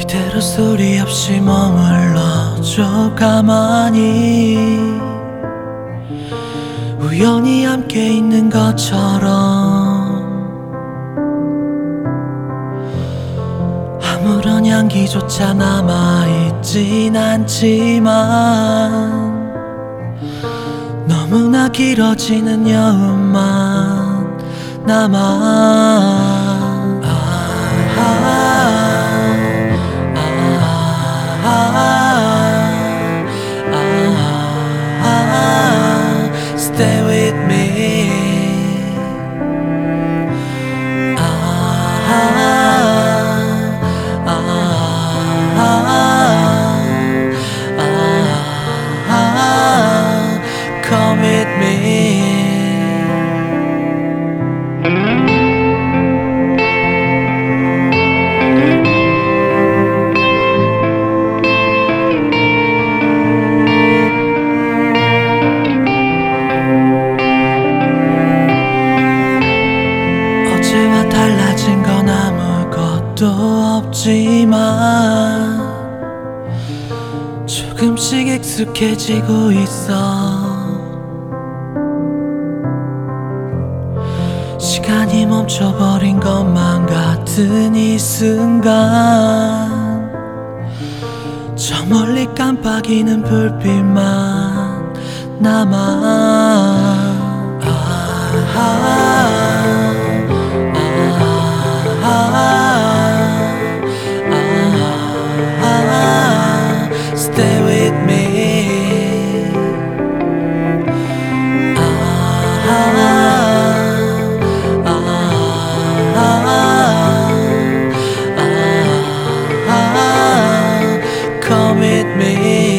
이대로 소리 없이 머물러줘 가만히 우연히 함께 있는 것처럼 아무런 향기조차 남아있진 않지만 너무나 길어지는 여운만 남아 Stay with me. Come with me. 어제와 달라진 건 아무것도 없지만 조금씩 익숙해지고 있어. 시간이 멈춰버린 것만 같은 이 순간 저 멀리 깜빡이는 불빛만 남아. Stay with me. Come with me.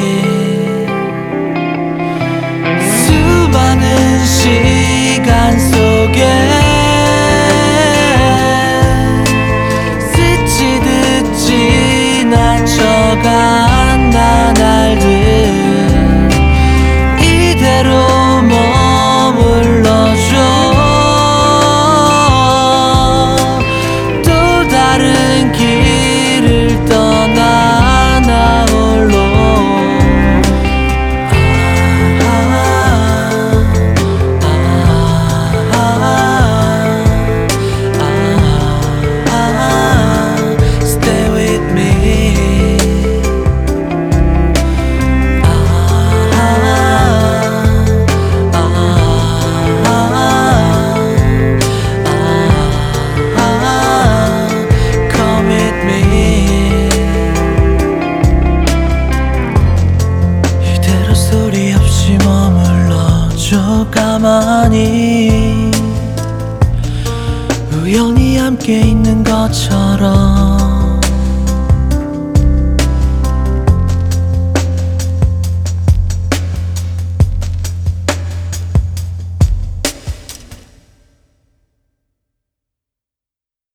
수많은 시간 속에 스치듯 지나쳐간 나날들 이대로 머물러줘. 또 다른 길을 떠나 나 홀로. Stay with me. Come with me. 이대로 소리 없이 머물러줘 가만히 우연히 함께 있는 것처럼